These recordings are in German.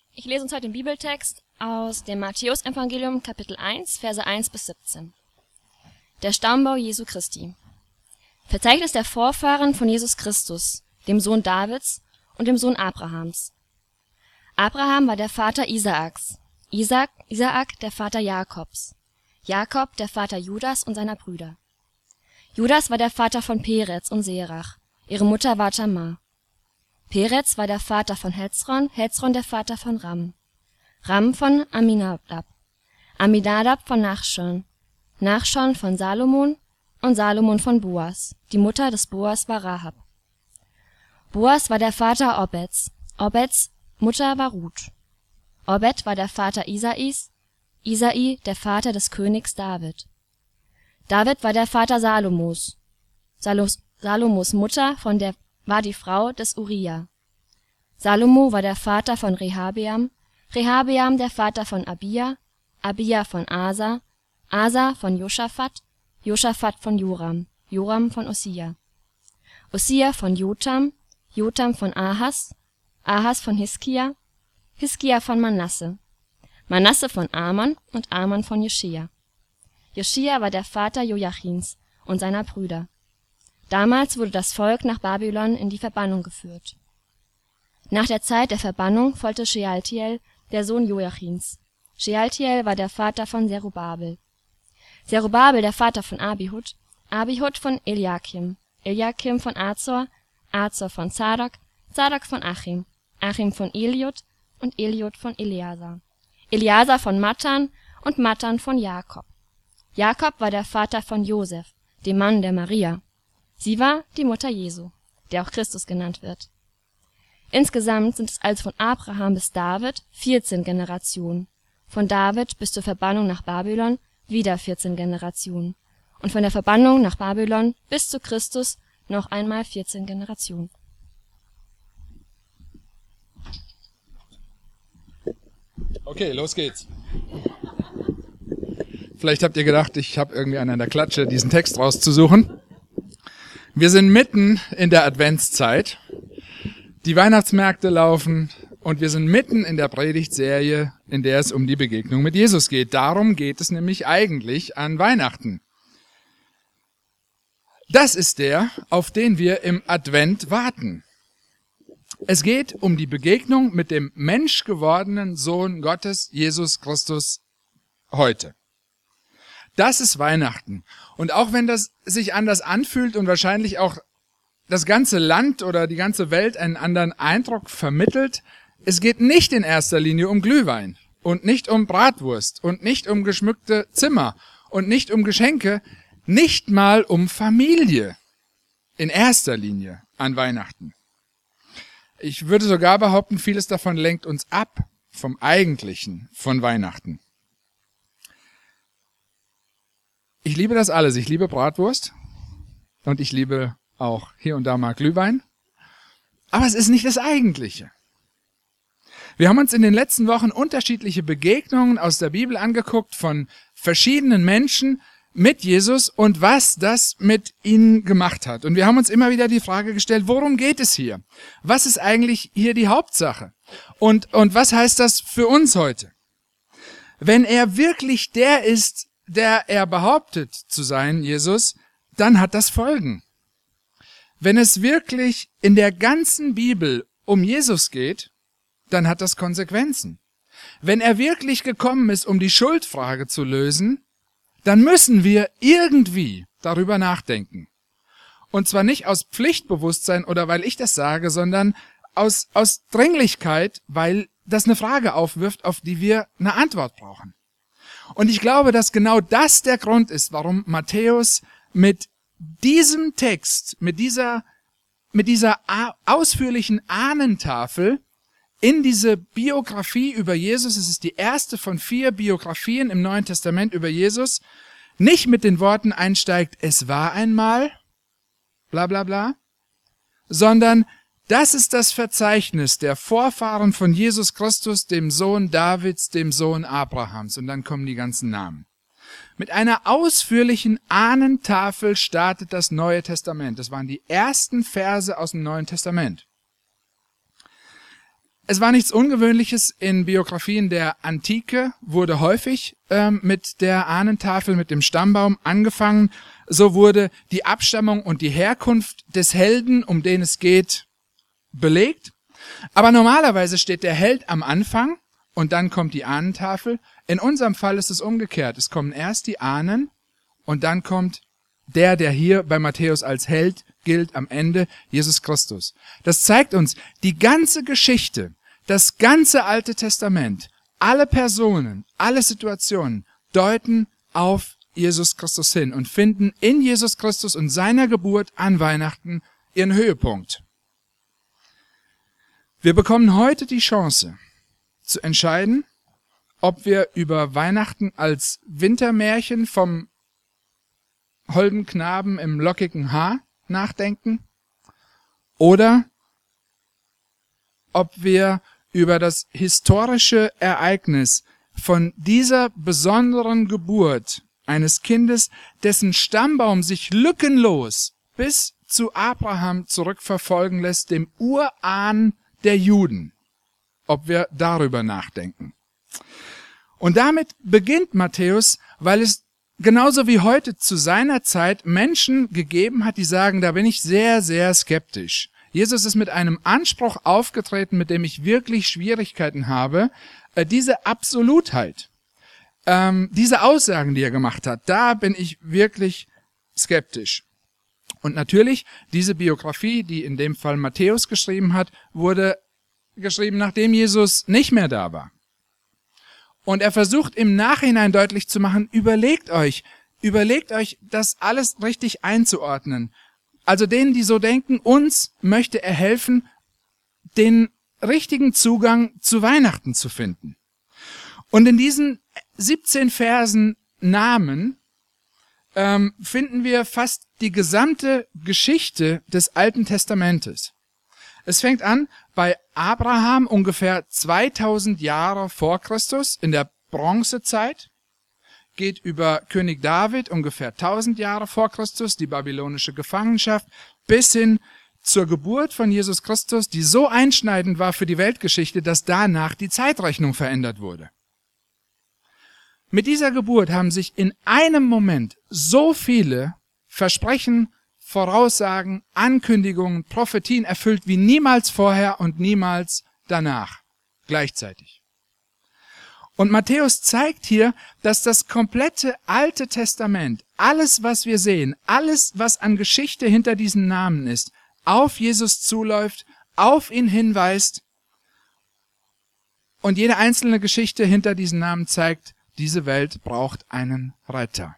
Ich lese uns heute den Bibeltext aus dem Matthäusevangelium, Kapitel 1, Verse 1 bis 17. Der Staumbau Jesu Christi. Verzeichnis der Vorfahren von Jesus Christus, dem Sohn Davids und dem Sohn Abrahams. Abraham war der Vater Isaaks, Isaak der Vater Jakobs, Jakob der Vater Judas und seiner Brüder. Judas war der Vater von Perez und Serach, ihre Mutter war Tamar. Perez war der Vater von Hezron, Hezron der Vater von Ram, Ram von Aminadab, Aminadab von Nachschon, Nachschon von Salomon und Salomon von Boas. Die Mutter des Boas war Rahab. Boas war der Vater Obeds, Obeds Mutter war Ruth. Obed war der Vater Isais, Isai der Vater des Königs David. David war der Vater Salomos. Salomos Mutter war die Frau des Uriah. Salomo war der Vater von Rehabeam, Rehabeam der Vater von Abia, Abia von Asa, Asa von Josaphat, Josaphat von Joram, Joram von Ossia, Ossia von Jotam, Jotam von Ahas, Ahas von Hiskia, Hiskia von Manasse, Manasse von Aman und Aman von Joschia. Joschia war der Vater Joachins und seiner Brüder. Damals wurde das Volk nach Babylon in die Verbannung geführt. Nach der Zeit der Verbannung folgte Shealtiel, der Sohn Joachins. Shealtiel war der Vater von Zerubabel. Zerubabel der Vater von Abihud, Abihud von Eliakim, Eliakim von Azor, Azor von Zadak, Zadak von Achim, Achim von Eliud und Eliud von Eleazar, Eleazar von Matan und Matan von Jakob. Jakob war der Vater von Josef, dem Mann der Maria. Sie war die Mutter Jesu, der auch Christus genannt wird. Insgesamt sind es also von Abraham bis David 14 Generationen, von David bis zur Verbannung nach Babylon wieder 14 Generationen und von der Verbannung nach Babylon bis zu Christus noch einmal 14 Generationen. Okay, los geht's. Vielleicht habt ihr gedacht, ich habe irgendwie an der Klatsche diesen Text rauszusuchen. Wir sind mitten in der Adventszeit. Die Weihnachtsmärkte laufen und wir sind mitten in der Predigtserie, in der es um die Begegnung mit Jesus geht. Darum geht es nämlich eigentlich an Weihnachten. Das ist der, auf den wir im Advent warten. Es geht um die Begegnung mit dem menschgewordenen Sohn Gottes, Jesus Christus, heute. Das ist Weihnachten. Und auch wenn das sich anders anfühlt und wahrscheinlich auch das ganze Land oder die ganze Welt einen anderen Eindruck vermittelt, es geht nicht in erster Linie um Glühwein und nicht um Bratwurst und nicht um geschmückte Zimmer und nicht um Geschenke, nicht mal um Familie in erster Linie an Weihnachten. Ich würde sogar behaupten, vieles davon lenkt uns ab vom Eigentlichen von Weihnachten. Ich liebe das alles. Ich liebe Bratwurst und ich liebe auch hier und da mal Glühwein. Aber es ist nicht das Eigentliche. Wir haben uns in den letzten Wochen unterschiedliche Begegnungen aus der Bibel angeguckt von verschiedenen Menschen mit Jesus und was das mit ihnen gemacht hat. Und wir haben uns immer wieder die Frage gestellt, worum geht es hier? Was ist eigentlich hier die Hauptsache? Und was heißt das für uns heute? Wenn er wirklich der ist, der er behauptet zu sein, Jesus, dann hat das Folgen. Wenn es wirklich in der ganzen Bibel um Jesus geht, dann hat das Konsequenzen. Wenn er wirklich gekommen ist, um die Schuldfrage zu lösen, dann müssen wir irgendwie darüber nachdenken. Und zwar nicht aus Pflichtbewusstsein oder weil ich das sage, sondern aus Dringlichkeit, weil das eine Frage aufwirft, auf die wir eine Antwort brauchen. Und ich glaube, dass genau das der Grund ist, warum Matthäus mit diesem Text, mit dieser ausführlichen Ahnentafel in diese Biografie über Jesus, es ist die erste von 4 Biografien im Neuen Testament über Jesus, nicht mit den Worten einsteigt, es war einmal, bla bla bla, sondern das ist das Verzeichnis der Vorfahren von Jesus Christus, dem Sohn Davids, dem Sohn Abrahams. Und dann kommen die ganzen Namen. Mit einer ausführlichen Ahnentafel startet das Neue Testament. Das waren die ersten Verse aus dem Neuen Testament. Es war nichts Ungewöhnliches. In Biografien der Antike wurde häufig mit der Ahnentafel, mit dem Stammbaum angefangen. So wurde die Abstammung und die Herkunft des Helden, um den es geht, belegt. Aber normalerweise steht der Held am Anfang und dann kommt die Ahnentafel. In unserem Fall ist es umgekehrt. Es kommen erst die Ahnen und dann kommt der hier bei Matthäus als Held gilt am Ende, Jesus Christus. Das zeigt uns, die ganze Geschichte, das ganze Alte Testament, alle Personen, alle Situationen deuten auf Jesus Christus hin und finden in Jesus Christus und seiner Geburt an Weihnachten ihren Höhepunkt. Wir bekommen heute die Chance zu entscheiden, ob wir über Weihnachten als Wintermärchen vom holden Knaben im lockigen Haar nachdenken oder ob wir über das historische Ereignis von dieser besonderen Geburt eines Kindes, dessen Stammbaum sich lückenlos bis zu Abraham zurückverfolgen lässt, dem Urahn der Juden, ob wir darüber nachdenken. Und damit beginnt Matthäus, weil es genauso wie heute zu seiner Zeit Menschen gegeben hat, die sagen, da bin ich sehr, sehr skeptisch. Jesus ist mit einem Anspruch aufgetreten, mit dem ich wirklich Schwierigkeiten habe. Diese Absolutheit, diese Aussagen, die er gemacht hat, da bin ich wirklich skeptisch. Und natürlich, diese Biografie, die in dem Fall Matthäus geschrieben hat, wurde geschrieben, nachdem Jesus nicht mehr da war. Und er versucht im Nachhinein deutlich zu machen, überlegt euch, das alles richtig einzuordnen. Also denen, die so denken, uns möchte er helfen, den richtigen Zugang zu Weihnachten zu finden. Und in diesen 17 Versen Namen finden wir fast die gesamte Geschichte des Alten Testamentes. Es fängt an bei Abraham ungefähr 2000 Jahre vor Christus in der Bronzezeit, geht über König David ungefähr 1000 Jahre vor Christus, die babylonische Gefangenschaft, bis hin zur Geburt von Jesus Christus, die so einschneidend war für die Weltgeschichte, dass danach die Zeitrechnung verändert wurde. Mit dieser Geburt haben sich in einem Moment so viele Versprechen, Voraussagen, Ankündigungen, Prophetien erfüllt wie niemals vorher und niemals danach gleichzeitig. Und Matthäus zeigt hier, dass das komplette Alte Testament, alles was wir sehen, alles was an Geschichte hinter diesen Namen ist, auf Jesus zuläuft, auf ihn hinweist und jede einzelne Geschichte hinter diesen Namen zeigt, diese Welt braucht einen Retter.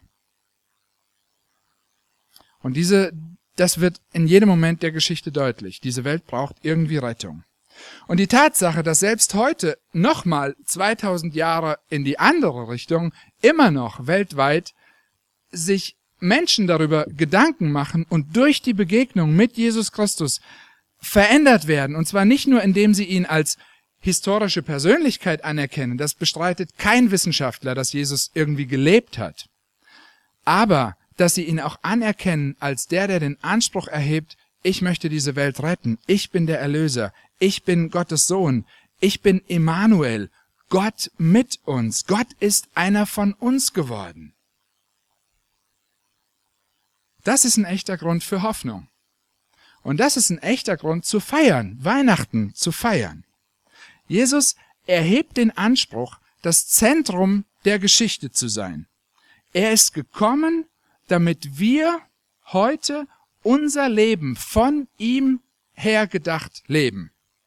Und das wird in jedem Moment der Geschichte deutlich. Diese Welt braucht irgendwie Rettung. Und die Tatsache, dass selbst heute nochmal 2000 Jahre in die andere Richtung immer noch weltweit sich Menschen darüber Gedanken machen und durch die Begegnung mit Jesus Christus verändert werden. Und zwar nicht nur, indem sie ihn als historische Persönlichkeit anerkennen. Das bestreitet kein Wissenschaftler, dass Jesus irgendwie gelebt hat. Aber dass sie ihn auch anerkennen als der den Anspruch erhebt, ich möchte diese Welt retten, ich bin der Erlöser, ich bin Gottes Sohn, ich bin Immanuel, Gott mit uns, Gott ist einer von uns geworden. Das ist ein echter Grund für Hoffnung. Und das ist ein echter Grund zu feiern, Weihnachten zu feiern. Jesus erhebt den Anspruch, das Zentrum der Geschichte zu sein. Er ist gekommen, damit wir heute unser Leben von ihm her gedacht leben.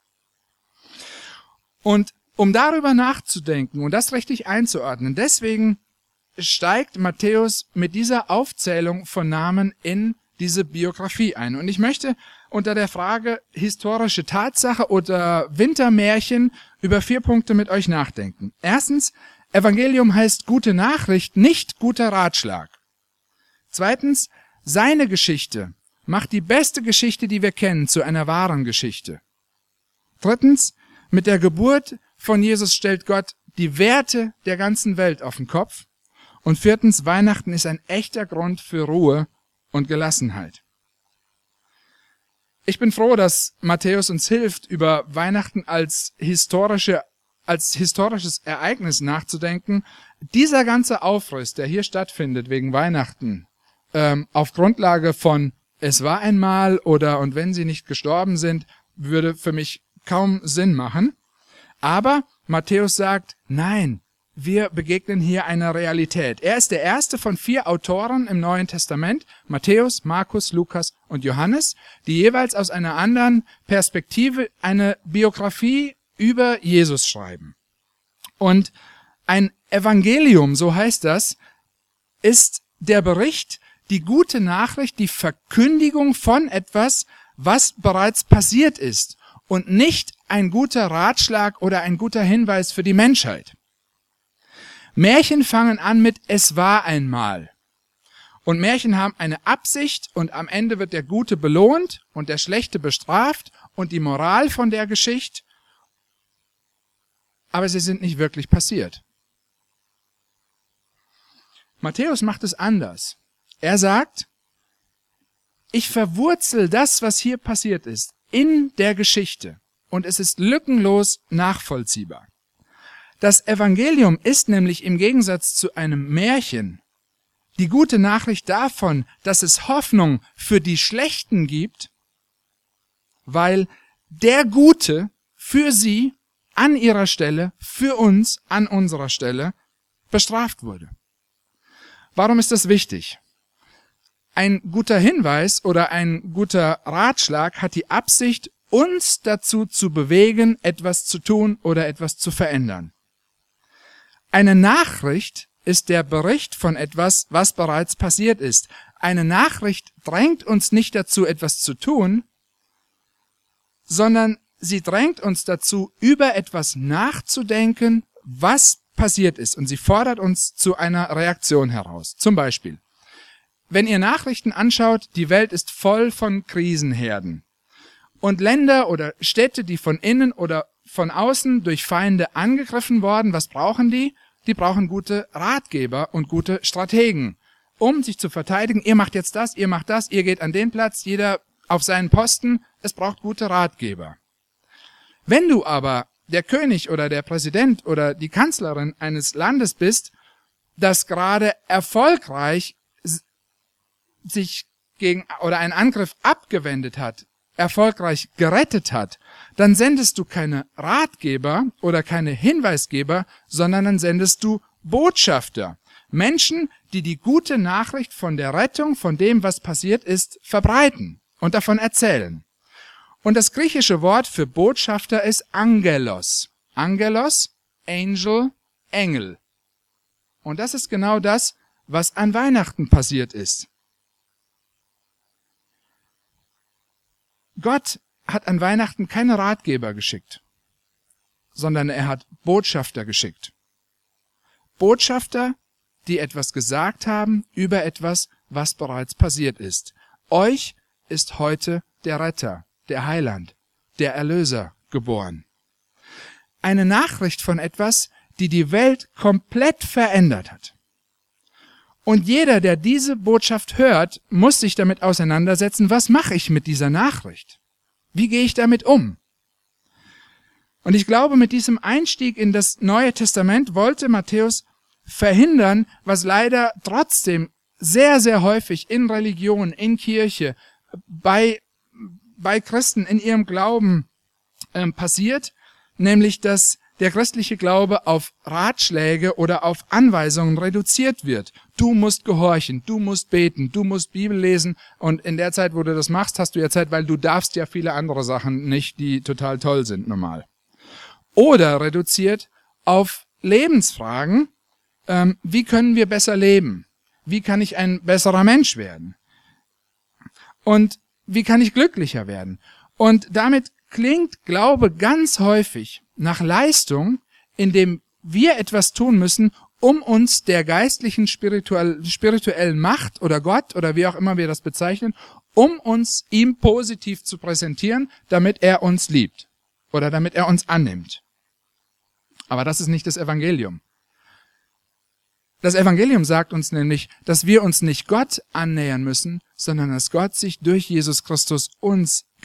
Und um darüber nachzudenken und das richtig einzuordnen, deswegen steigt Matthäus mit dieser Aufzählung von Namen in diese Biografie ein. Und ich möchte unter der Frage historische Tatsache oder Wintermärchen über 4 Punkte mit euch nachdenken. Erstens, Evangelium heißt gute Nachricht, nicht guter Ratschlag. Zweitens, seine Geschichte macht die beste Geschichte, die wir kennen, zu einer wahren Geschichte. Drittens, mit der Geburt von Jesus stellt Gott die Werte der ganzen Welt auf den Kopf. Und viertens, Weihnachten ist ein echter Grund für Ruhe und Gelassenheit. Ich bin froh, dass Matthäus uns hilft, über Weihnachten als historisches Ereignis nachzudenken. Dieser ganze Aufriss, der hier stattfindet wegen Weihnachten, auf Grundlage von es war einmal oder und wenn sie nicht gestorben sind, würde für mich kaum Sinn machen. Aber Matthäus sagt, nein, wir begegnen hier einer Realität. Er ist der erste von 4 Autoren im Neuen Testament, Matthäus, Markus, Lukas und Johannes, die jeweils aus einer anderen Perspektive eine Biografie über Jesus schreiben. Und ein Evangelium, so heißt das, ist der Bericht, die gute Nachricht, die Verkündigung von etwas, was bereits passiert ist und nicht ein guter Ratschlag oder ein guter Hinweis für die Menschheit. Märchen fangen an mit es war einmal. Und Märchen haben eine Absicht und am Ende wird der Gute belohnt und der Schlechte bestraft und die Moral von der Geschichte, aber sie sind nicht wirklich passiert. Matthäus macht es anders. Er sagt, ich verwurzel das, was hier passiert ist, in der Geschichte und es ist lückenlos nachvollziehbar. Das Evangelium ist nämlich im Gegensatz zu einem Märchen die gute Nachricht davon, dass es Hoffnung für die Schlechten gibt, weil der Gute für sie an ihrer Stelle, für uns an unserer Stelle bestraft wurde. Warum ist das wichtig? Ein guter Hinweis oder ein guter Ratschlag hat die Absicht, uns dazu zu bewegen, etwas zu tun oder etwas zu verändern. Eine Nachricht ist der Bericht von etwas, was bereits passiert ist. Eine Nachricht drängt uns nicht dazu, etwas zu tun, sondern sie drängt uns dazu, über etwas nachzudenken, was passiert ist. Und sie fordert uns zu einer Reaktion heraus. Zum Beispiel, wenn ihr Nachrichten anschaut, die Welt ist voll von Krisenherden. Und Länder oder Städte, die von innen oder von außen durch Feinde angegriffen worden, was brauchen die? Die brauchen gute Ratgeber und gute Strategen, um sich zu verteidigen. Ihr macht jetzt das, ihr macht das, ihr geht an den Platz, jeder auf seinen Posten. Es braucht gute Ratgeber. Wenn du aber der König oder der Präsident oder die Kanzlerin eines Landes bist, das gerade erfolgreich sich gegen oder einen Angriff abgewendet hat, erfolgreich gerettet hat, dann sendest du keine Ratgeber oder keine Hinweisgeber, sondern dann sendest du Botschafter. Menschen, die die gute Nachricht von der Rettung, von dem, was passiert ist, verbreiten und davon erzählen. Und das griechische Wort für Botschafter ist Angelos. Angelos, Angel, Engel. Und das ist genau das, was an Weihnachten passiert ist. Gott hat an Weihnachten keine Ratgeber geschickt, sondern er hat Botschafter geschickt. Botschafter, die etwas gesagt haben über etwas, was bereits passiert ist. Euch ist heute der Retter, der Heiland, der Erlöser geboren. Eine Nachricht von etwas, die die Welt komplett verändert hat. Und jeder, der diese Botschaft hört, muss sich damit auseinandersetzen, was mache ich mit dieser Nachricht? Wie gehe ich damit um? Und ich glaube, mit diesem Einstieg in das Neue Testament wollte Matthäus verhindern, was leider trotzdem sehr, sehr häufig in Religion, in Kirche, bei Christen in ihrem Glauben passiert, nämlich dass der christliche Glaube auf Ratschläge oder auf Anweisungen reduziert wird. Du musst gehorchen, du musst beten, du musst Bibel lesen und in der Zeit, wo du das machst, hast du ja Zeit, weil du darfst ja viele andere Sachen nicht, die total toll sind normal. Oder reduziert auf Lebensfragen, wie können wir besser leben? Wie kann ich ein besserer Mensch werden? Und wie kann ich glücklicher werden? Und damit klingt Glaube ganz häufig nach Leistung, indem wir etwas tun müssen, um uns der geistlichen spirituellen Macht oder Gott oder wie auch immer wir das bezeichnen, um uns ihm positiv zu präsentieren, damit er uns liebt oder damit er uns annimmt. Aber das ist nicht das Evangelium. Das Evangelium sagt uns nämlich, dass wir uns nicht Gott annähern müssen, sondern dass Gott sich durch Jesus Christus uns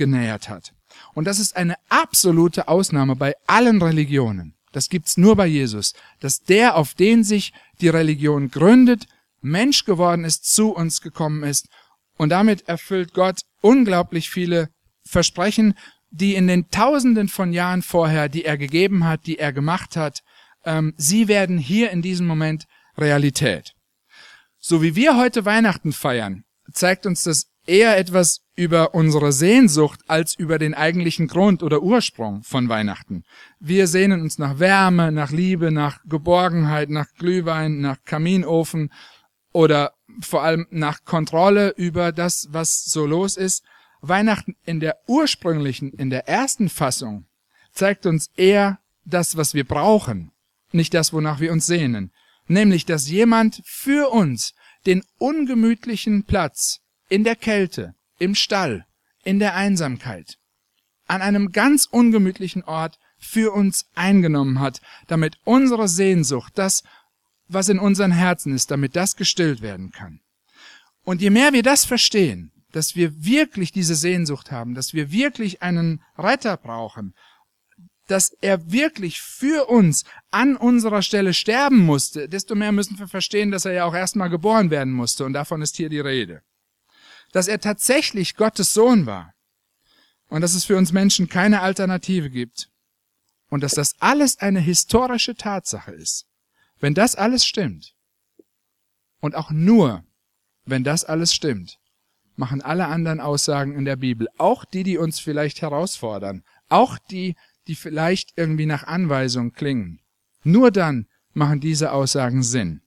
genähert hat. Und das ist eine absolute Ausnahme bei allen Religionen. Das gibt's nur bei Jesus, dass der, auf den sich die Religion gründet, Mensch geworden ist, zu uns gekommen ist. Und damit erfüllt Gott unglaublich viele Versprechen, die in den Tausenden von Jahren vorher, die er gegeben hat, die er gemacht hat, sie werden hier in diesem Moment Realität. So wie wir heute Weihnachten feiern, zeigt uns das eher etwas über unsere Sehnsucht als über den eigentlichen Grund oder Ursprung von Weihnachten. Wir sehnen uns nach Wärme, nach Liebe, nach Geborgenheit, nach Glühwein, nach Kaminofen oder vor allem nach Kontrolle über das, was so los ist. Weihnachten in der ursprünglichen, in der ersten Fassung zeigt uns eher das, was wir brauchen, nicht das, wonach wir uns sehnen. Nämlich, dass jemand für uns den ungemütlichen Platz in der Kälte, im Stall, in der Einsamkeit, an einem ganz ungemütlichen Ort für uns eingenommen hat, damit unsere Sehnsucht, das, was in unseren Herzen ist, damit das gestillt werden kann. Und je mehr wir das verstehen, dass wir wirklich diese Sehnsucht haben, dass wir wirklich einen Retter brauchen, dass er wirklich für uns an unserer Stelle sterben musste, desto mehr müssen wir verstehen, dass er ja auch erstmal geboren werden musste, und davon ist hier die Rede. Dass er tatsächlich Gottes Sohn war und dass es für uns Menschen keine Alternative gibt und dass das alles eine historische Tatsache ist. Wenn das alles stimmt, und auch nur, wenn das alles stimmt, machen alle anderen Aussagen in der Bibel, auch die uns vielleicht herausfordern, auch die vielleicht irgendwie nach Anweisung klingen. Nur dann machen diese Aussagen Sinn.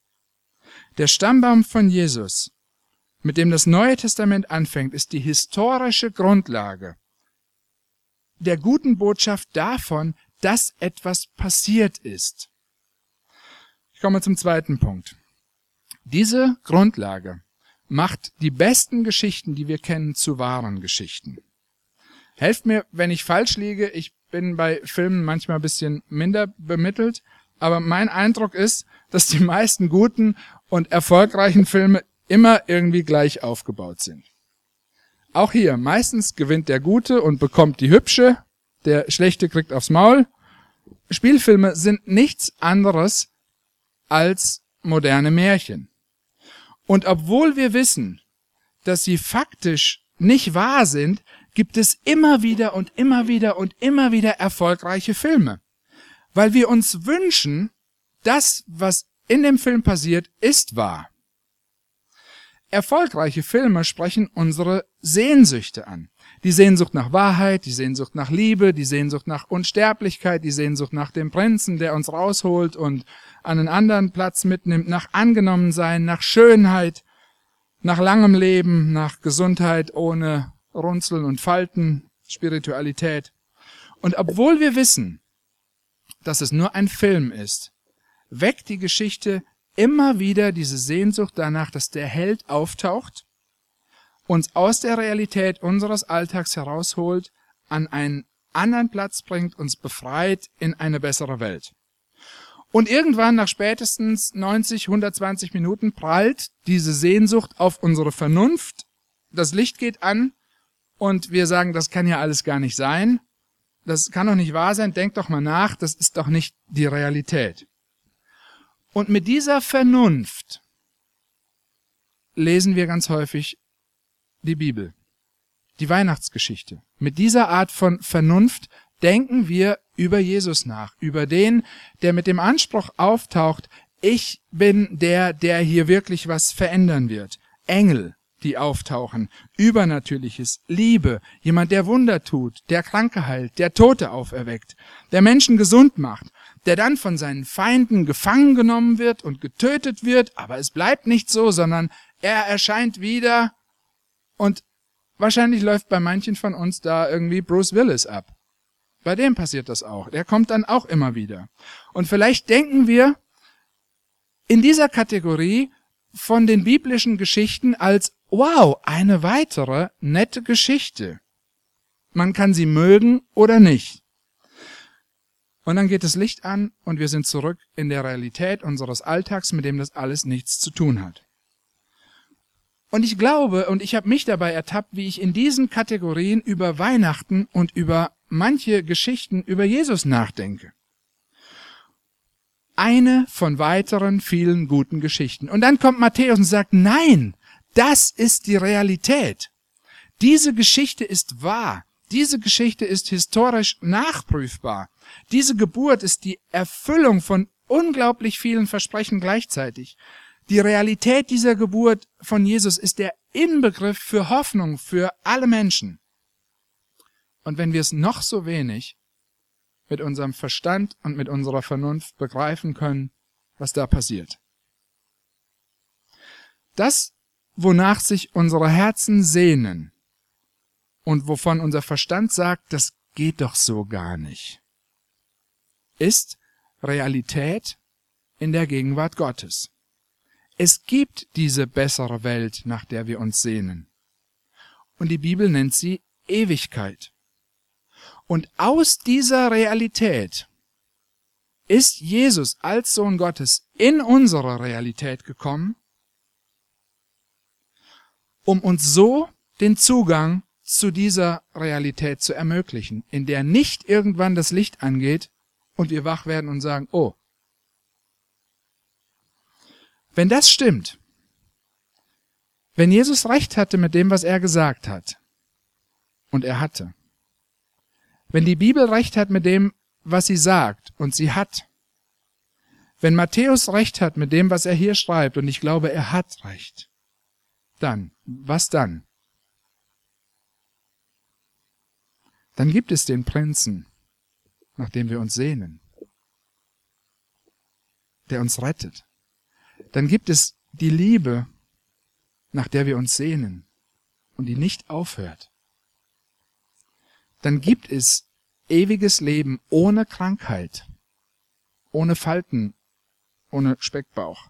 Der Stammbaum von Jesus, mit dem das Neue Testament anfängt, ist die historische Grundlage der guten Botschaft davon, dass etwas passiert ist. Ich komme zum zweiten Punkt. Diese Grundlage macht die besten Geschichten, die wir kennen, zu wahren Geschichten. Helft mir, wenn ich falsch liege. Ich bin bei Filmen manchmal ein bisschen minder bemittelt, aber mein Eindruck ist, dass die meisten guten und erfolgreichen Filme immer irgendwie gleich aufgebaut sind. Auch hier, meistens gewinnt der Gute und bekommt die Hübsche, der Schlechte kriegt aufs Maul. Spielfilme sind nichts anderes als moderne Märchen. Und obwohl wir wissen, dass sie faktisch nicht wahr sind, gibt es immer wieder und immer wieder und immer wieder erfolgreiche Filme. Weil wir uns wünschen, das, was in dem Film passiert, ist wahr. Erfolgreiche Filme sprechen unsere Sehnsüchte an. Die Sehnsucht nach Wahrheit, die Sehnsucht nach Liebe, die Sehnsucht nach Unsterblichkeit, die Sehnsucht nach dem Prinzen, der uns rausholt und an einen anderen Platz mitnimmt, nach Angenommensein, nach Schönheit, nach langem Leben, nach Gesundheit ohne Runzeln und Falten, Spiritualität. Und obwohl wir wissen, dass es nur ein Film ist, weckt die Geschichte immer wieder diese Sehnsucht danach, dass der Held auftaucht, uns aus der Realität unseres Alltags herausholt, an einen anderen Platz bringt, uns befreit in eine bessere Welt. Und irgendwann nach spätestens 90, 120 Minuten prallt diese Sehnsucht auf unsere Vernunft, das Licht geht an und wir sagen, das kann ja alles gar nicht sein, das kann doch nicht wahr sein, denk doch mal nach, das ist doch nicht die Realität. Und mit dieser Vernunft lesen wir ganz häufig die Bibel, die Weihnachtsgeschichte. Mit dieser Art von Vernunft denken wir über Jesus nach, über den, der mit dem Anspruch auftaucht, ich bin der hier wirklich was verändern wird. Engel, die auftauchen, Übernatürliches, Liebe, jemand, der Wunder tut, der Kranke heilt, der Tote auferweckt, der Menschen gesund macht, der dann von seinen Feinden gefangen genommen wird und getötet wird, aber es bleibt nicht so, sondern er erscheint wieder und wahrscheinlich läuft bei manchen von uns da irgendwie Bruce Willis ab. Bei dem passiert das auch. Der kommt dann auch immer wieder. Und vielleicht denken wir in dieser Kategorie von den biblischen Geschichten als, wow, eine weitere nette Geschichte. Man kann sie mögen oder nicht. Und dann geht das Licht an und wir sind zurück in der Realität unseres Alltags, mit dem das alles nichts zu tun hat. Und ich glaube, und ich habe mich dabei ertappt, wie ich in diesen Kategorien über Weihnachten und über manche Geschichten über Jesus nachdenke. Eine von weiteren vielen guten Geschichten. Und dann kommt Matthäus und sagt, nein, das ist die Realität. Diese Geschichte ist wahr. Diese Geschichte ist historisch nachprüfbar. Diese Geburt ist die Erfüllung von unglaublich vielen Versprechen gleichzeitig. Die Realität dieser Geburt von Jesus ist der Inbegriff für Hoffnung für alle Menschen. Und wenn wir es noch so wenig mit unserem Verstand und mit unserer Vernunft begreifen können, was da passiert. Das, wonach sich unsere Herzen sehnen und wovon unser Verstand sagt, das geht doch so gar nicht, ist Realität in der Gegenwart Gottes. Es gibt diese bessere Welt, nach der wir uns sehnen. Und die Bibel nennt sie Ewigkeit. Und aus dieser Realität ist Jesus als Sohn Gottes in unsere Realität gekommen, um uns so den Zugang zu dieser Realität zu ermöglichen, in der nicht irgendwann das Licht angeht und wir wach werden und sagen, oh, wenn das stimmt, wenn Jesus recht hatte mit dem, was er gesagt hat, und er hatte, wenn die Bibel recht hat mit dem, was sie sagt, und sie hat, wenn Matthäus recht hat mit dem, was er hier schreibt, und ich glaube, er hat recht, dann, was dann? Dann gibt es den Prinzen, nach dem wir uns sehnen, der uns rettet. Dann gibt es die Liebe, nach der wir uns sehnen und die nicht aufhört. Dann gibt es ewiges Leben ohne Krankheit, ohne Falten, ohne Speckbauch.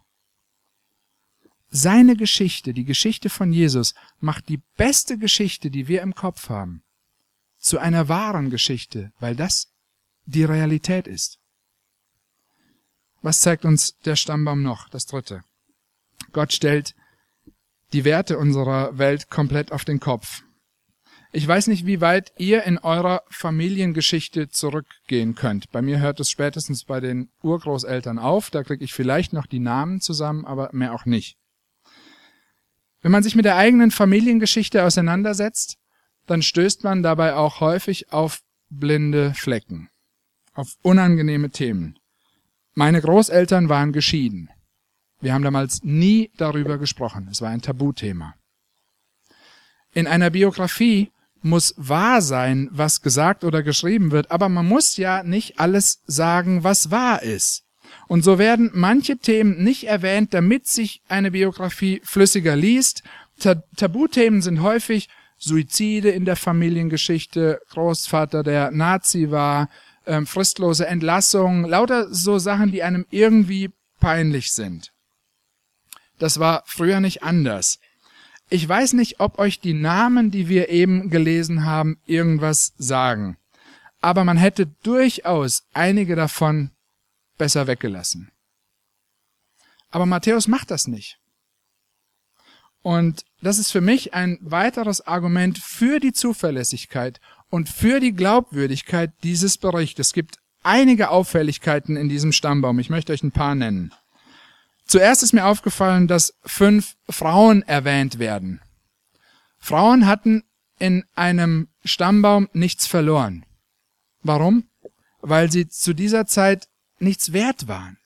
Seine Geschichte, die Geschichte von Jesus, macht die beste Geschichte, die wir im Kopf haben, zu einer wahren Geschichte, weil das die Realität ist. Was zeigt uns der Stammbaum noch? Das dritte. Gott stellt die Werte unserer Welt komplett auf den Kopf. Ich weiß nicht, wie weit ihr in eurer Familiengeschichte zurückgehen könnt. Bei mir hört es spätestens bei den Urgroßeltern auf. Da kriege ich vielleicht noch die Namen zusammen, aber mehr auch nicht. Wenn man sich mit der eigenen Familiengeschichte auseinandersetzt, dann stößt man dabei auch häufig auf blinde Flecken, auf unangenehme Themen. Meine Großeltern waren geschieden. Wir haben damals nie darüber gesprochen. Es war ein Tabuthema. In einer Biografie muss wahr sein, was gesagt oder geschrieben wird, aber man muss ja nicht alles sagen, was wahr ist. Und so werden manche Themen nicht erwähnt, damit sich eine Biografie flüssiger liest. Tabuthemen sind häufig Suizide in der Familiengeschichte, Großvater, der Nazi war, fristlose Entlassung, lauter so Sachen, die einem irgendwie peinlich sind. Das war früher nicht anders. Ich weiß nicht, ob euch die Namen, die wir eben gelesen haben, irgendwas sagen. Aber man hätte durchaus einige davon besser weggelassen. Aber Matthäus macht das nicht. Und das ist für mich ein weiteres Argument für die Zuverlässigkeit und für die Glaubwürdigkeit dieses Berichts. Es gibt einige Auffälligkeiten in diesem Stammbaum. Ich möchte euch ein paar nennen. Zuerst ist mir aufgefallen, dass 5 Frauen erwähnt werden. Frauen hatten in einem Stammbaum nichts verloren. Warum? Weil sie zu dieser Zeit nichts wert waren.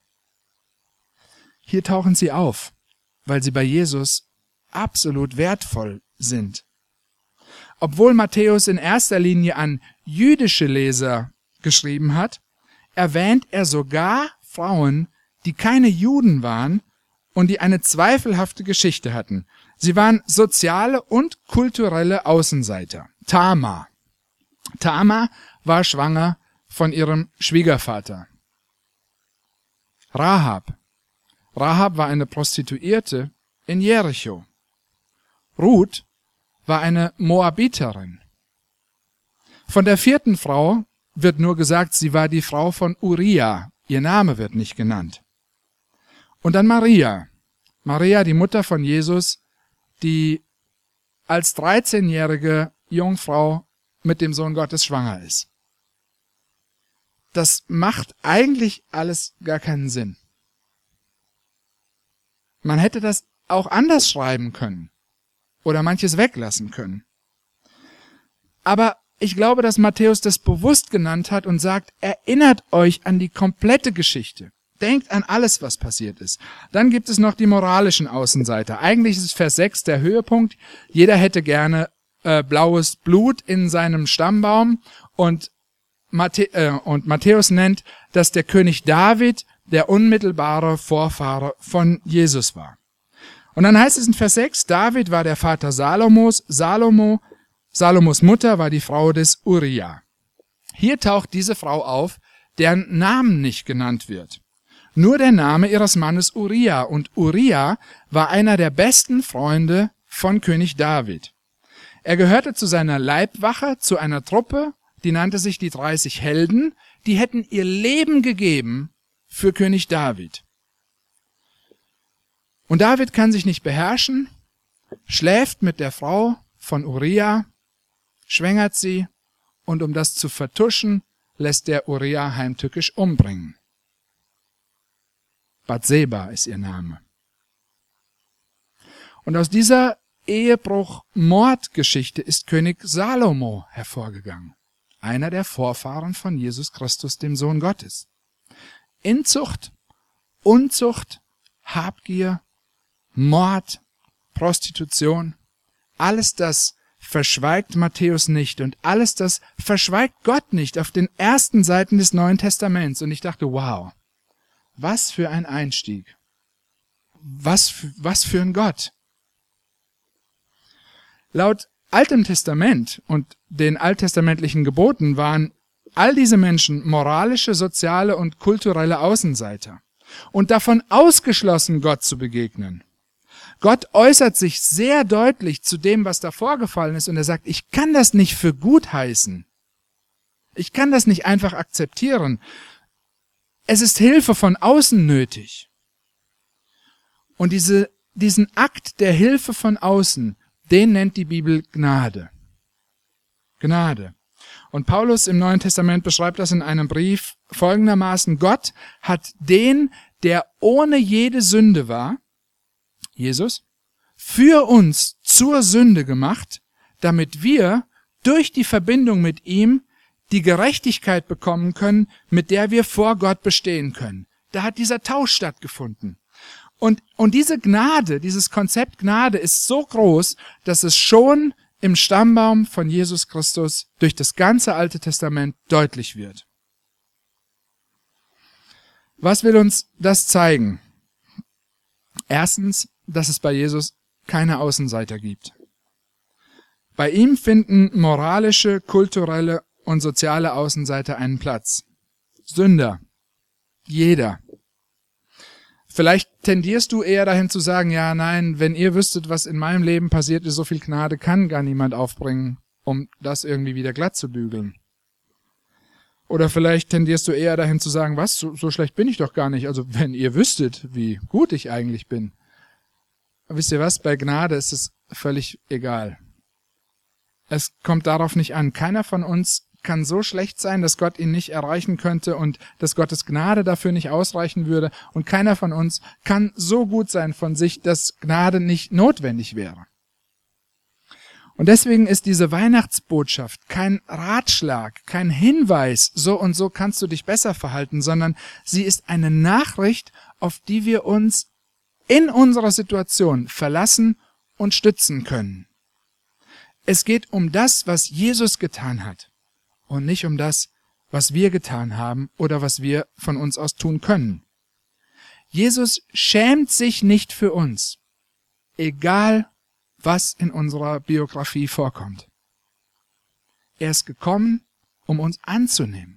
Hier tauchen sie auf, weil sie bei Jesus absolut wertvoll sind. Obwohl Matthäus in erster Linie an jüdische Leser geschrieben hat, erwähnt er sogar Frauen, die keine Juden waren und die eine zweifelhafte Geschichte hatten. Sie waren soziale und kulturelle Außenseiter. Tamar war schwanger von ihrem Schwiegervater. Rahab war eine Prostituierte in Jericho. Ruth war eine Moabiterin. Von der 4. Frau wird nur gesagt, sie war die Frau von Uriah. Ihr Name wird nicht genannt. Und dann Maria. Maria, die Mutter von Jesus, die als 13-jährige Jungfrau mit dem Sohn Gottes schwanger ist. Das macht eigentlich alles gar keinen Sinn. Man hätte das auch anders schreiben können oder manches weglassen können. Aber ich glaube, dass Matthäus das bewusst genannt hat und sagt, erinnert euch an die komplette Geschichte. Denkt an alles, was passiert ist. Dann gibt es noch die moralischen Außenseiter. Eigentlich ist Vers 6 der Höhepunkt. Jeder hätte gerne blaues Blut in seinem Stammbaum und Matthäus nennt, dass der König David der unmittelbare Vorfahre von Jesus war. Und dann heißt es in Vers 6, David war der Vater Salomos, Salomos Mutter war die Frau des Uria. Hier taucht diese Frau auf, deren Namen nicht genannt wird. Nur der Name ihres Mannes Uria, und Uria war einer der besten Freunde von König David. Er gehörte zu seiner Leibwache, zu einer Truppe, die nannte sich die 30 Helden, die hätten ihr Leben gegeben für König David. Und David kann sich nicht beherrschen, schläft mit der Frau von Uria, schwängert sie, und um das zu vertuschen, lässt der Uria heimtückisch umbringen. Bathseba ist ihr Name. Und aus dieser Ehebruch-Mordgeschichte ist König Salomo hervorgegangen, einer der Vorfahren von Jesus Christus, dem Sohn Gottes. Inzucht, Unzucht, Habgier, Mord, Prostitution, alles das verschweigt Matthäus nicht und alles das verschweigt Gott nicht auf den ersten Seiten des Neuen Testaments. Und ich dachte, wow, was für ein Einstieg. Was für ein Gott. Laut Altem Testament und den alttestamentlichen Geboten waren all diese Menschen moralische, soziale und kulturelle Außenseiter und davon ausgeschlossen, Gott zu begegnen. Gott äußert sich sehr deutlich zu dem, was da vorgefallen ist, und er sagt, ich kann das nicht für gut heißen. Ich kann das nicht einfach akzeptieren. Es ist Hilfe von außen nötig. Und diesen Akt der Hilfe von außen, den nennt die Bibel Gnade. Gnade. Und Paulus im Neuen Testament beschreibt das in einem Brief folgendermaßen: Gott hat den, der ohne jede Sünde war, Jesus, für uns zur Sünde gemacht, damit wir durch die Verbindung mit ihm die Gerechtigkeit bekommen können, mit der wir vor Gott bestehen können. Da hat dieser Tausch stattgefunden. Und diese Gnade, dieses Konzept Gnade ist so groß, dass es schon im Stammbaum von Jesus Christus durch das ganze Alte Testament deutlich wird. Was will uns das zeigen? Erstens, dass es bei Jesus keine Außenseiter gibt. Bei ihm finden moralische, kulturelle und soziale Außenseiter einen Platz. Sünder. Jeder. Vielleicht tendierst du eher dahin zu sagen, ja, nein, wenn ihr wüsstet, was in meinem Leben passiert ist, so viel Gnade kann gar niemand aufbringen, um das irgendwie wieder glatt zu bügeln. Oder vielleicht tendierst du eher dahin zu sagen, was, so schlecht bin ich doch gar nicht. Also wenn ihr wüsstet, wie gut ich eigentlich bin. Wisst ihr was, bei Gnade ist es völlig egal. Es kommt darauf nicht an. Keiner von uns kann so schlecht sein, dass Gott ihn nicht erreichen könnte und dass Gottes Gnade dafür nicht ausreichen würde. Und keiner von uns kann so gut sein von sich, dass Gnade nicht notwendig wäre. Und deswegen ist diese Weihnachtsbotschaft kein Ratschlag, kein Hinweis, so und so kannst du dich besser verhalten, sondern sie ist eine Nachricht, auf die wir uns in unserer Situation verlassen und stützen können. Es geht um das, was Jesus getan hat und nicht um das, was wir getan haben oder was wir von uns aus tun können. Jesus schämt sich nicht für uns, egal was in unserer Biografie vorkommt. Er ist gekommen, um uns anzunehmen.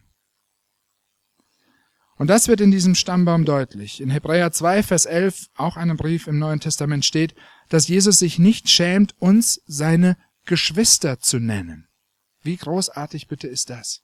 Und das wird in diesem Stammbaum deutlich. In Hebräer 2, Vers 11, auch einem Brief im Neuen Testament steht, dass Jesus sich nicht schämt, uns seine Geschwister zu nennen. Wie großartig bitte ist das?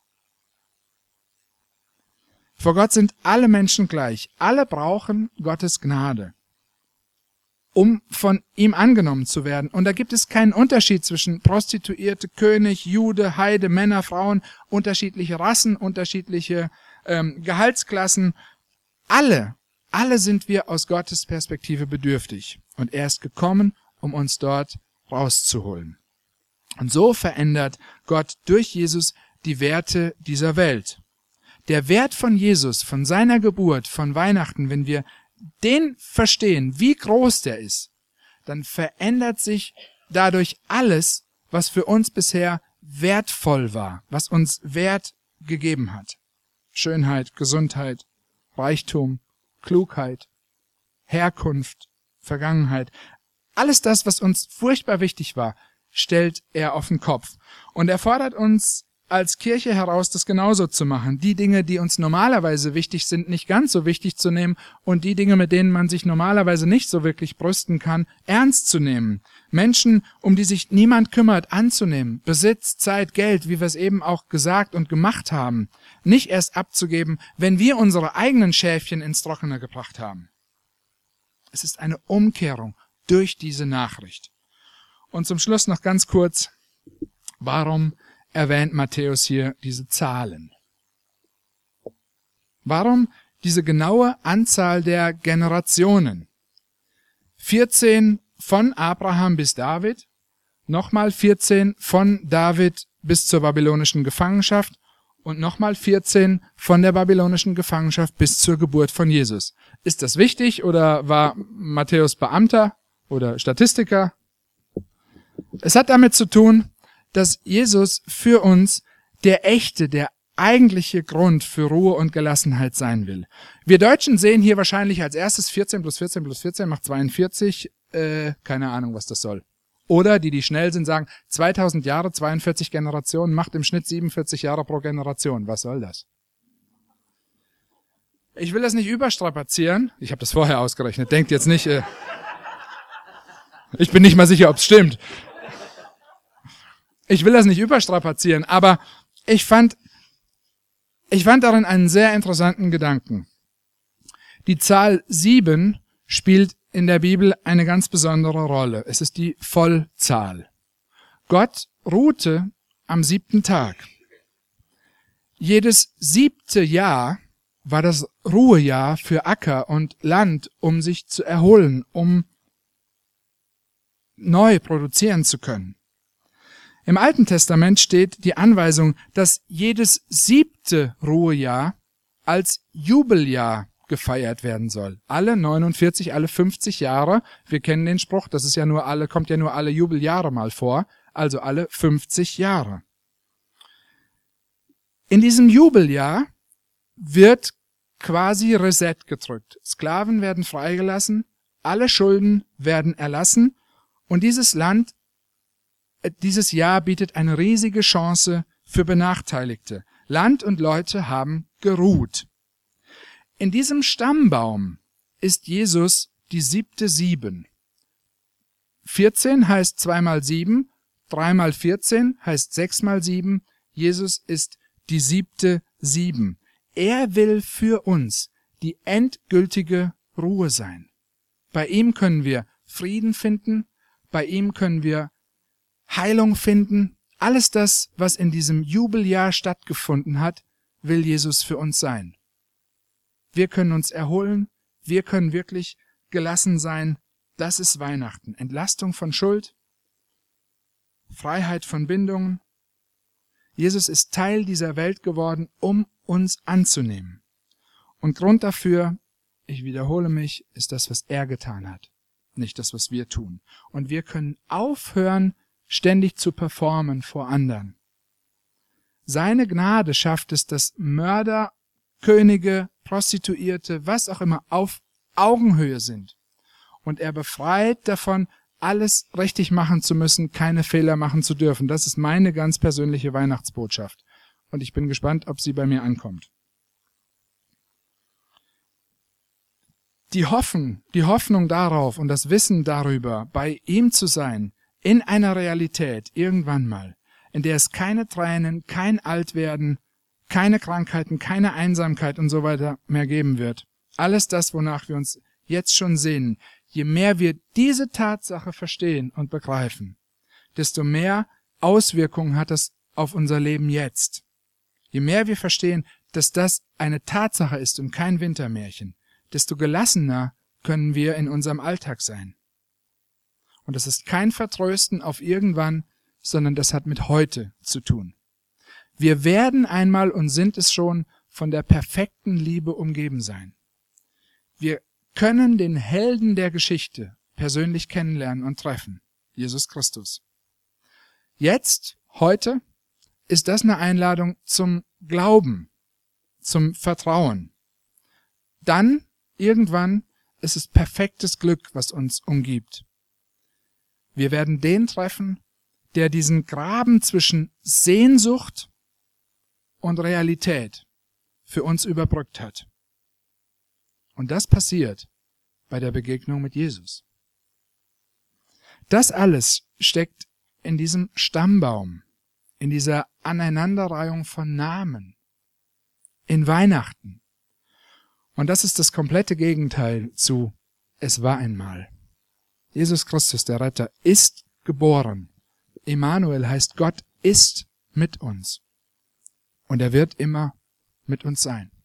Vor Gott sind alle Menschen gleich. Alle brauchen Gottes Gnade. um von ihm angenommen zu werden. Und da gibt es keinen Unterschied zwischen Prostituierte, König, Jude, Heide, Männer, Frauen, unterschiedliche Rassen, unterschiedliche Gehaltsklassen. Alle sind wir aus Gottes Perspektive bedürftig. Und er ist gekommen, um uns dort rauszuholen. Und so verändert Gott durch Jesus die Werte dieser Welt. Der Wert von Jesus, von seiner Geburt, von Weihnachten, wenn wir den verstehen, wie groß der ist, dann verändert sich dadurch alles, was für uns bisher wertvoll war, was uns Wert gegeben hat. Schönheit, Gesundheit, Reichtum, Klugheit, Herkunft, Vergangenheit. Alles das, was uns furchtbar wichtig war, stellt er auf den Kopf. Und er fordert uns als Kirche heraus, das genauso zu machen. Die Dinge, die uns normalerweise wichtig sind, nicht ganz so wichtig zu nehmen und die Dinge, mit denen man sich normalerweise nicht so wirklich brüsten kann, ernst zu nehmen. Menschen, um die sich niemand kümmert, anzunehmen. Besitz, Zeit, Geld, wie wir es eben auch gesagt und gemacht haben. Nicht erst abzugeben, wenn wir unsere eigenen Schäfchen ins Trockene gebracht haben. Es ist eine Umkehrung durch diese Nachricht. Und zum Schluss noch ganz kurz, warum erwähnt Matthäus hier diese Zahlen? Warum diese genaue Anzahl der Generationen? 14 von Abraham bis David, nochmal 14 von David bis zur babylonischen Gefangenschaft und nochmal 14 von der babylonischen Gefangenschaft bis zur Geburt von Jesus. Ist das wichtig oder war Matthäus Beamter oder Statistiker? Es hat damit zu tun, dass Jesus für uns der echte, der eigentliche Grund für Ruhe und Gelassenheit sein will. Wir Deutschen sehen hier wahrscheinlich als erstes 14 plus 14 plus 14 macht 42, keine Ahnung, was das soll. Oder die schnell sind, sagen 2000 Jahre, 42 Generationen, macht im Schnitt 47 Jahre pro Generation. Was soll das? Ich will das nicht überstrapazieren. Ich habe das vorher ausgerechnet. Denkt jetzt nicht, ich bin nicht mal sicher, ob es stimmt. Ich will das nicht überstrapazieren, aber ich fand darin einen sehr interessanten Gedanken. Die Zahl 7 spielt in der Bibel eine ganz besondere Rolle. Es ist die Vollzahl. Gott ruhte am 7. Tag. Jedes 7. Jahr war das Ruhejahr für Acker und Land, um sich zu erholen, um neu produzieren zu können. Im Alten Testament steht die Anweisung, dass jedes 7. Ruhejahr als Jubeljahr gefeiert werden soll. Alle 49, alle 50 Jahre, wir kennen den Spruch, das ist ja kommt ja nur alle Jubeljahre mal vor, also alle 50 Jahre. In diesem Jubeljahr wird quasi Reset gedrückt. Sklaven werden freigelassen, alle Schulden werden erlassen und dieses Jahr bietet eine riesige Chance für Benachteiligte. Land und Leute haben geruht. In diesem Stammbaum ist Jesus die 7. 7. 14 heißt 2 mal 7, 3 mal 14 heißt 6 mal 7. Jesus ist die 7. 7. Er will für uns die endgültige Ruhe sein. Bei ihm können wir Frieden finden, bei ihm können wir Heilung finden. Alles das, was in diesem Jubeljahr stattgefunden hat, will Jesus für uns sein. Wir können uns erholen, wir können wirklich gelassen sein. Das ist Weihnachten. Entlastung von Schuld, Freiheit von Bindungen. Jesus ist Teil dieser Welt geworden, um uns anzunehmen. Und Grund dafür, ich wiederhole mich, ist das, was er getan hat, nicht das, was wir tun. Und wir können aufhören, ständig zu performen vor anderen. Seine Gnade schafft es, dass Mörder, Könige, Prostituierte, was auch immer, auf Augenhöhe sind. Und er befreit davon, alles richtig machen zu müssen, keine Fehler machen zu dürfen. Das ist meine ganz persönliche Weihnachtsbotschaft. Und ich bin gespannt, ob sie bei mir ankommt. Die Hoffnung darauf und das Wissen darüber, bei ihm zu sein, in einer Realität irgendwann mal, in der es keine Tränen, kein Altwerden, keine Krankheiten, keine Einsamkeit und so weiter mehr geben wird. Alles das, wonach wir uns jetzt schon sehnen. je mehr wir diese Tatsache verstehen und begreifen, desto mehr Auswirkungen hat das auf unser Leben jetzt. Je mehr wir verstehen, dass das eine Tatsache ist und kein Wintermärchen, desto gelassener können wir in unserem Alltag sein. Und das ist kein Vertrösten auf irgendwann, sondern das hat mit heute zu tun. Wir werden einmal und sind es schon von der perfekten Liebe umgeben sein. Wir können den Helden der Geschichte persönlich kennenlernen und treffen, Jesus Christus. Jetzt, heute, ist das eine Einladung zum Glauben, zum Vertrauen. Dann, irgendwann, ist es perfektes Glück, was uns umgibt. Wir werden den treffen, der diesen Graben zwischen Sehnsucht und Realität für uns überbrückt hat. Und das passiert bei der Begegnung mit Jesus. Das alles steckt in diesem Stammbaum, in dieser Aneinanderreihung von Namen, in Weihnachten. Und das ist das komplette Gegenteil zu Es war einmal. Jesus Christus, der Retter, ist geboren. Immanuel heißt, Gott ist mit uns. Und er wird immer mit uns sein.